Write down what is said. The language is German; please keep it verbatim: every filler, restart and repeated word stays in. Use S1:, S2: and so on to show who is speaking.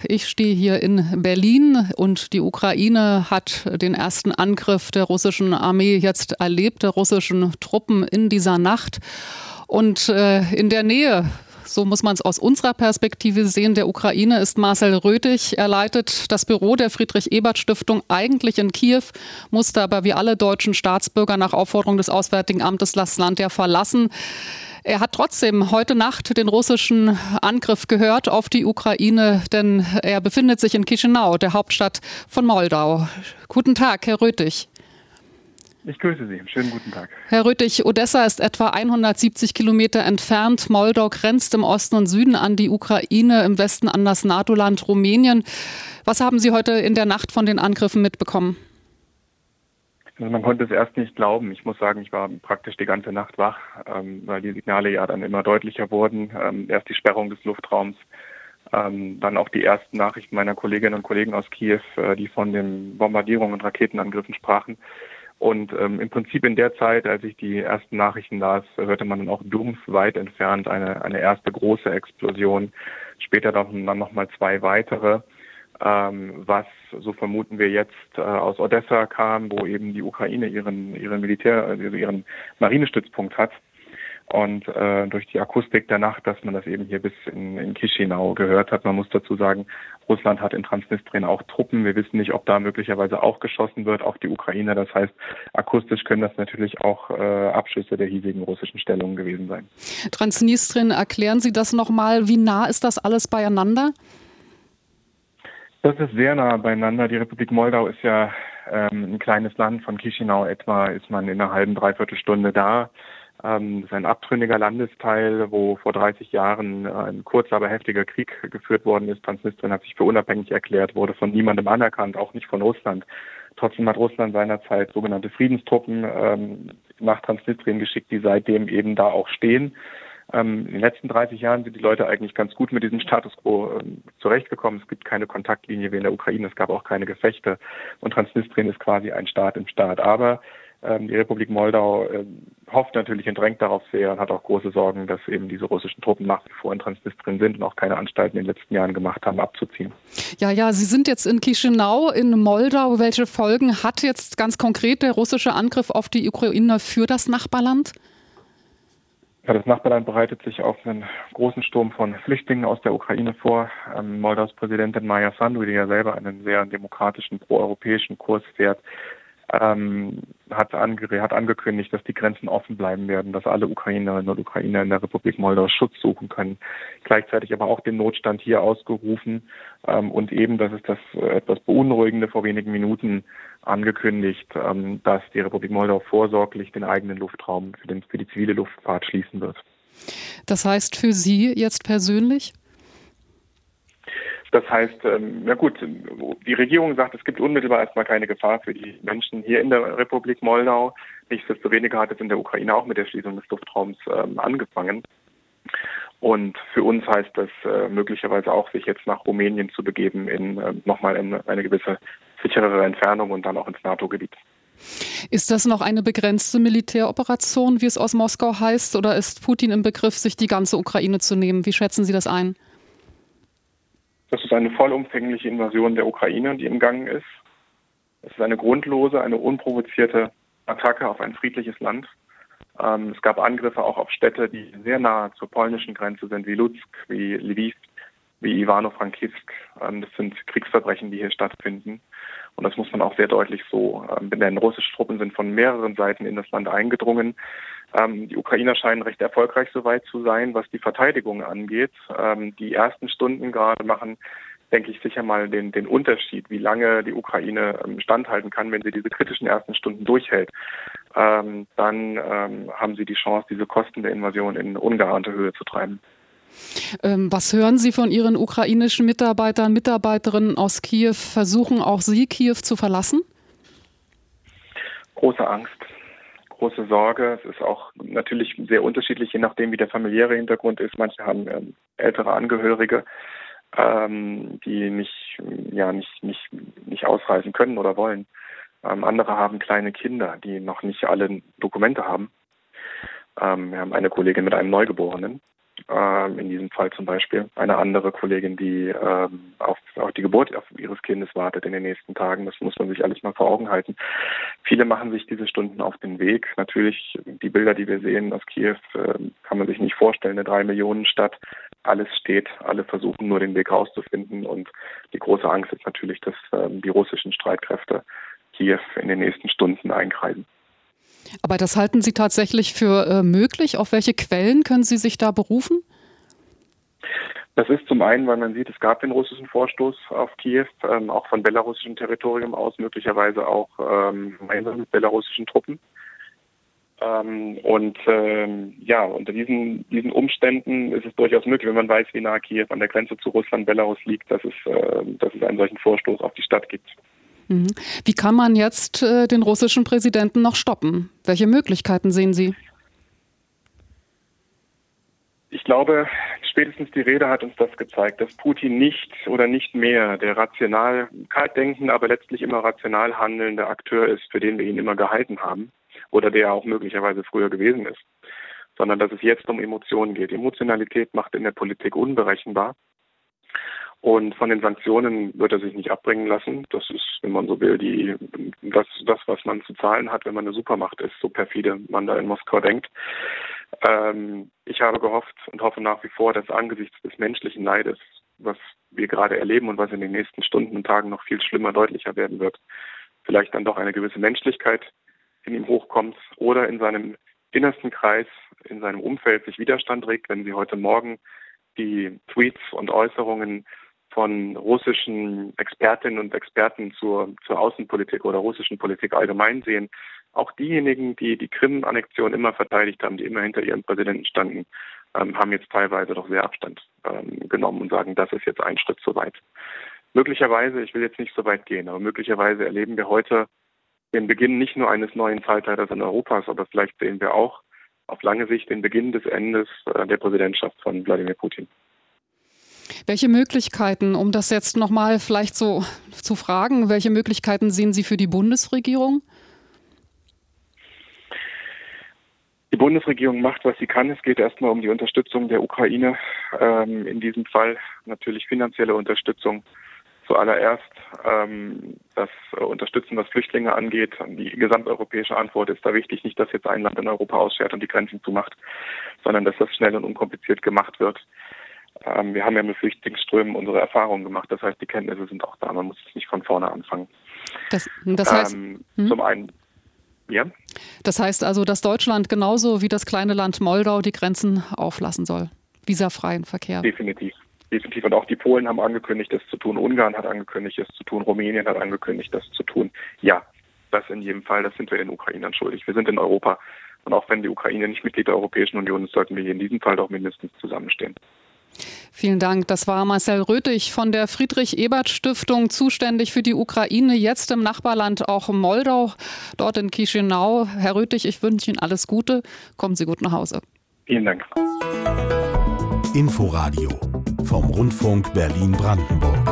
S1: Ich stehe hier in Berlin und die Ukraine hat den ersten Angriff der russischen Armee jetzt erlebt, der russischen Truppen in dieser Nacht. Und äh, in der Nähe, so muss man es aus unserer Perspektive sehen, der Ukraine ist Marcel Röthig. Er leitet das Büro der Friedrich-Ebert-Stiftung eigentlich in Kiew, musste aber wie alle deutschen Staatsbürger nach Aufforderung des Auswärtigen Amtes das Land ja verlassen. Er hat trotzdem heute Nacht den russischen Angriff gehört auf die Ukraine, denn er befindet sich in Chișinău, der Hauptstadt von Moldau. Guten Tag, Herr Röthig.
S2: Ich grüße Sie. Schönen guten Tag.
S1: Herr Röthig, Odessa ist etwa hundertsiebzig Kilometer entfernt. Moldau grenzt im Osten und Süden an die Ukraine, im Westen an das NATO-Land Rumänien. Was haben Sie heute in der Nacht von den Angriffen mitbekommen?
S2: Also man konnte es erst nicht glauben. Ich muss sagen, ich war praktisch die ganze Nacht wach, ähm, weil die Signale ja dann immer deutlicher wurden. Ähm, erst die Sperrung des Luftraums, ähm, dann auch die ersten Nachrichten meiner Kolleginnen und Kollegen aus Kiew, äh, die von den Bombardierungen und Raketenangriffen sprachen. Und ähm, im Prinzip in der Zeit, als ich die ersten Nachrichten las, hörte man dann auch dumpf weit entfernt eine, eine erste große Explosion, später dann, dann nochmal zwei weitere. Ähm, was, so vermuten wir jetzt, äh, aus Odessa kam, wo eben die Ukraine ihren ihren Militär, also ihren Marinestützpunkt hat. Und äh, durch die Akustik der Nacht, dass man das eben hier bis in, in Chișinău gehört hat. Man muss dazu sagen, Russland hat in Transnistrien auch Truppen. Wir wissen nicht, ob da möglicherweise auch geschossen wird auf die Ukraine. Das heißt, akustisch können das natürlich auch äh, Abschüsse der hiesigen russischen Stellungen gewesen sein.
S1: Transnistrien, erklären Sie das nochmal. Wie nah ist das alles beieinander?
S2: Das ist sehr nah beieinander. Die Republik Moldau ist ja ähm, ein kleines Land. Von Chișinău etwa ist man in einer halben, dreiviertel Stunde da. Ähm, das ist ein abtrünniger Landesteil, wo vor dreißig Jahren ein kurzer, aber heftiger Krieg geführt worden ist. Transnistrien hat sich für unabhängig erklärt, wurde von niemandem anerkannt, auch nicht von Russland. Trotzdem hat Russland seinerzeit sogenannte Friedenstruppen ähm, nach Transnistrien geschickt, die seitdem eben da auch stehen. Ähm, in den letzten dreißig Jahren sind die Leute eigentlich ganz gut mit diesem Status quo ähm, zurechtgekommen. Es gibt keine Kontaktlinie wie in der Ukraine, es gab auch keine Gefechte und Transnistrien ist quasi ein Staat im Staat. Aber ähm, die Republik Moldau ähm, hofft natürlich und drängt darauf sehr und hat auch große Sorgen, dass eben diese russischen Truppen nach wie vor in Transnistrien sind und auch keine Anstalten in den letzten Jahren gemacht haben, abzuziehen.
S1: Ja, ja, Sie sind jetzt in Chișinău in Moldau. Welche Folgen hat jetzt ganz konkret der russische Angriff auf die Ukraine für das Nachbarland?
S2: Ja, das Nachbarland bereitet sich auf einen großen Sturm von Flüchtlingen aus der Ukraine vor. Ähm, Moldaus Präsidentin Maia Sandu, die ja selber einen sehr demokratischen, proeuropäischen Kurs fährt, ähm, hat, ange- hat angekündigt, dass die Grenzen offen bleiben werden, dass alle Ukrainerinnen und Ukrainer in der Republik Moldau Schutz suchen können. Gleichzeitig aber auch den Notstand hier ausgerufen ähm, und eben, das ist das äh, etwas Beunruhigende, vor wenigen Minuten angekündigt, ähm, dass die Republik Moldau vorsorglich den eigenen Luftraum für, den, für die zivile Luftfahrt schließen wird.
S1: Das heißt für Sie jetzt persönlich?
S2: Das heißt, ähm, ja gut, die Regierung sagt, es gibt unmittelbar erstmal keine Gefahr für die Menschen hier in der Republik Moldau. Nichtsdestoweniger hat es in der Ukraine auch mit der Schließung des Luftraums ähm, angefangen. Und für uns heißt das äh, möglicherweise auch, sich jetzt nach Rumänien zu begeben, in äh, nochmal in eine gewisse sicherere Entfernung und dann auch ins NATO-Gebiet.
S1: Ist das noch eine begrenzte Militäroperation, wie es aus Moskau heißt, oder ist Putin im Begriff, sich die ganze Ukraine zu nehmen? Wie schätzen Sie das ein?
S2: Das ist eine vollumfängliche Invasion der Ukraine, die im Gang ist. Es ist eine grundlose, eine unprovozierte Attacke auf ein friedliches Land. Ähm, es gab Angriffe auch auf Städte, die sehr nah zur polnischen Grenze sind, wie Lutsk, wie Lviv, wie Ivano-Frankivsk. Ähm, das sind Kriegsverbrechen, die hier stattfinden. Und das muss man auch sehr deutlich so ähm, benennen. Russische Truppen sind von mehreren Seiten in das Land eingedrungen. Ähm, die Ukrainer scheinen recht erfolgreich soweit zu sein, was die Verteidigung angeht. Ähm, die ersten Stunden gerade machen, denke ich, sicher mal den, den Unterschied, wie lange die Ukraine ähm, standhalten kann, wenn sie diese kritischen ersten Stunden durchhält. Ähm, dann ähm, haben sie die Chance, diese Kosten der Invasion in ungeahnte Höhe zu treiben.
S1: Ähm, was hören Sie von Ihren ukrainischen Mitarbeitern, Mitarbeiterinnen aus Kiew? Versuchen auch Sie, Kiew zu verlassen?
S2: Große Angst. Große Sorge. Es ist auch natürlich sehr unterschiedlich, je nachdem, wie der familiäre Hintergrund ist. Manche haben ähm, ältere Angehörige, ähm, die nicht, ja, nicht, nicht, nicht ausreisen können oder wollen. Ähm, andere haben kleine Kinder, die noch nicht alle Dokumente haben. Ähm, wir haben eine Kollegin mit einem Neugeborenen. Ähm, in diesem Fall zum Beispiel eine andere Kollegin, die ähm, auf, auf die Geburt auf ihres Kindes wartet in den nächsten Tagen. Das muss man sich alles mal vor Augen halten. Viele machen sich diese Stunden auf den Weg. Natürlich, die Bilder, die wir sehen aus Kiew, äh, kann man sich nicht vorstellen. Eine drei Millionen Stadt, alles steht, alle versuchen nur den Weg rauszufinden. Und die große Angst ist natürlich, dass äh, die russischen Streitkräfte Kiew in den nächsten Stunden einkreisen.
S1: Aber das halten Sie tatsächlich für äh, möglich? Auf welche Quellen können Sie sich da berufen?
S2: Das ist zum einen, weil man sieht, es gab den russischen Vorstoß auf Kiew, ähm, auch von belarussischem Territorium aus, möglicherweise auch ähm, gemeinsam mit belarussischen Truppen. Ähm, und ähm, ja, unter diesen, diesen Umständen ist es durchaus möglich, wenn man weiß, wie nah Kiew an der Grenze zu Russland, Belarus liegt, dass es, äh, dass es einen solchen Vorstoß auf die Stadt gibt.
S1: Wie kann man jetzt äh, den russischen Präsidenten noch stoppen? Welche Möglichkeiten sehen Sie?
S2: Ich glaube, spätestens die Rede hat uns das gezeigt, dass Putin nicht oder nicht mehr der rational, kalt denkende, aber letztlich immer rational handelnde Akteur ist, für den wir ihn immer gehalten haben oder der auch möglicherweise früher gewesen ist, sondern dass es jetzt um Emotionen geht. Emotionalität macht in der Politik unberechenbar. Und von den Sanktionen wird er sich nicht abbringen lassen. Das ist, wenn man so will, die, das, das, was man zu zahlen hat, wenn man eine Supermacht ist, so perfide man da in Moskau denkt. Ähm, ich habe gehofft und hoffe nach wie vor, dass angesichts des menschlichen Leides, was wir gerade erleben und was in den nächsten Stunden und Tagen noch viel schlimmer, deutlicher werden wird, vielleicht dann doch eine gewisse Menschlichkeit in ihm hochkommt oder in seinem innersten Kreis, in seinem Umfeld sich Widerstand regt. Wenn Sie heute Morgen die Tweets und Äußerungen von russischen Expertinnen und Experten zur, zur Außenpolitik oder russischen Politik allgemein sehen, auch diejenigen, die die Krim-Annexion immer verteidigt haben, die immer hinter ihrem Präsidenten standen, ähm, haben jetzt teilweise doch sehr Abstand ähm, genommen und sagen, das ist jetzt ein Schritt zu weit. Möglicherweise, ich will jetzt nicht so weit gehen, aber möglicherweise erleben wir heute den Beginn nicht nur eines neuen Zeitalters in Europas, aber vielleicht sehen wir auch auf lange Sicht den Beginn des Endes äh, der Präsidentschaft von Wladimir Putin.
S1: Welche Möglichkeiten, um das jetzt nochmal vielleicht so zu fragen, welche Möglichkeiten sehen Sie für die Bundesregierung?
S2: Die Bundesregierung macht, was sie kann. Es geht erstmal um die Unterstützung der Ukraine. Ähm, in diesem Fall natürlich finanzielle Unterstützung. Zuallererst ähm, das Unterstützen, was Flüchtlinge angeht. Die gesamteuropäische Antwort ist da wichtig. Nicht, dass jetzt ein Land in Europa ausschert und die Grenzen zumacht, sondern dass das schnell und unkompliziert gemacht wird. Ähm, wir haben ja mit Flüchtlingsströmen unsere Erfahrungen gemacht. Das heißt, die Kenntnisse sind auch da. Man muss nicht von vorne anfangen.
S1: Das, das heißt,
S2: ähm,
S1: hm?
S2: zum einen, ja.
S1: Das heißt also, dass Deutschland genauso wie das kleine Land Moldau die Grenzen auflassen soll. Visafreien Verkehr.
S2: Definitiv. Definitiv. Und auch die Polen haben angekündigt, das zu tun. Ungarn hat angekündigt, das zu tun. Rumänien hat angekündigt, das zu tun. Ja, das in jedem Fall. Das sind wir den Ukrainern schuldig. Wir sind in Europa. Und auch wenn die Ukraine nicht Mitglied der Europäischen Union ist, sollten wir hier in diesem Fall doch mindestens zusammenstehen.
S1: Vielen Dank. Das war Marcel Röthig von der Friedrich-Ebert-Stiftung, zuständig für die Ukraine, jetzt im Nachbarland auch Moldau, dort in Chișinău. Herr Röthig, ich wünsche Ihnen alles Gute. Kommen Sie gut nach Hause.
S2: Vielen Dank.
S3: Inforadio vom Rundfunk Berlin-Brandenburg.